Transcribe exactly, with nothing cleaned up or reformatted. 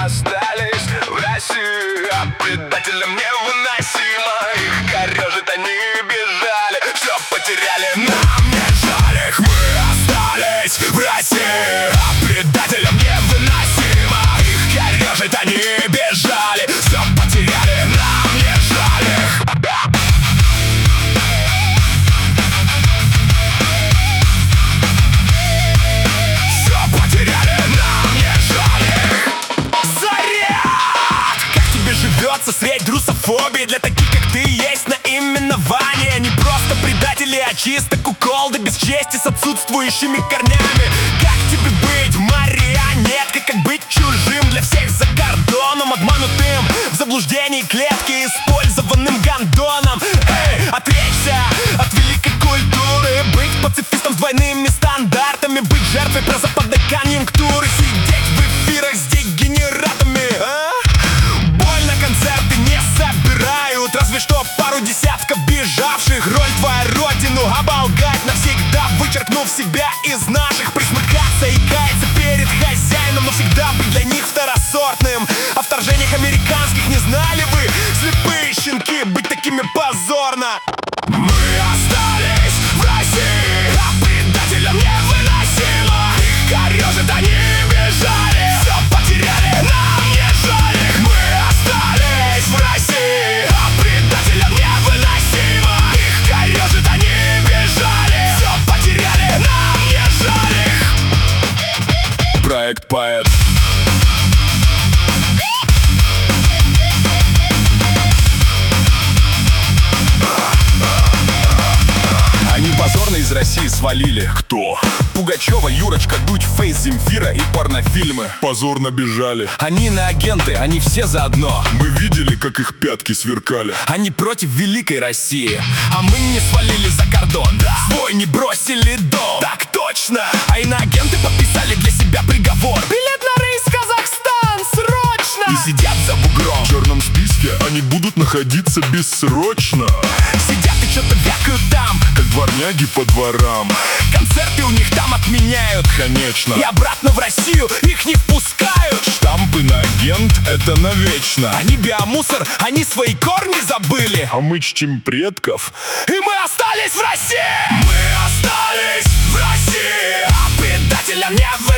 остались в России, а предателям невыносимо. Их корежит, они бежали, все потеряли, нам не жаль их. Мы остались в России, а предателям невыносимо. Их корежит, они бежали, все потеряли, нам не жаль их. Средь русофобии для таких, как ты, есть наименование. Не просто предатели, а чисто куколды без чести с отсутствующими корнями. Как тебе быть марионеткой, как быть чужим для всех за кордоном, обманутым в заблуждении клетки, использованным гондоном? Эй, отречься от великой культуры, быть пацифистом с двойными стандартами, быть жертвой прозападной конъюнктуры, сидеть в эфирах с дегенератами, а? Концерты не собирают, разве что пару десятков бежавших. Роль твоя родину оболгать навсегда, вычеркнув себя из наших. Присмыкаться и каяться перед хозяином, но всегда быть для них второсортным. О вторжениях американских не знали вы, слепые щенки, быть такими позорно. Мы остались в России, а предателям невыносимо. Их корежит, они бежали, все потеряли, нам не жаль их. Мы остались в России, а предателям невыносимо. Их корежит, они бежали, все потеряли, нам не жаль их. Проект Поэт. Они позорно из России свалили. Кто? Пугачева, Юрочка, Дудь, Фейс, Земфира и порнофильмы. Позорно бежали. Они на агенты, они все заодно. Мы видели, как их пятки сверкали. Они против великой России, а мы не свалили за кордон, да. Свой не бросили дом. Так точно. А иноагенты подписали для себя приговор. Билет на рейс в Казахстан срочно. И сидят за бугром. В черном списке они будут находиться бессрочно. Сидят и что-то вякают там, как дворняги по дворам. Концерты у них там отменяют, конечно. И обратно в Россию их не впускают. Штампы на агент — это навечно. Они биомусор, они свои корни забыли. А мы чтим предков. И мы остались в России. Мы остались в России, а предателям не в